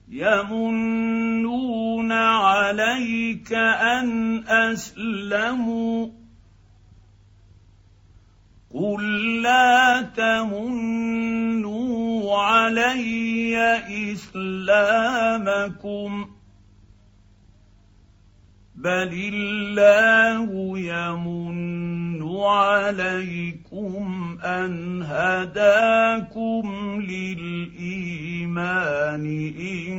يمنون عليك ان اسلموا قل لا تمنوا علي اسلامكم بل الله يمن عليكم ان هداكم للايمان ان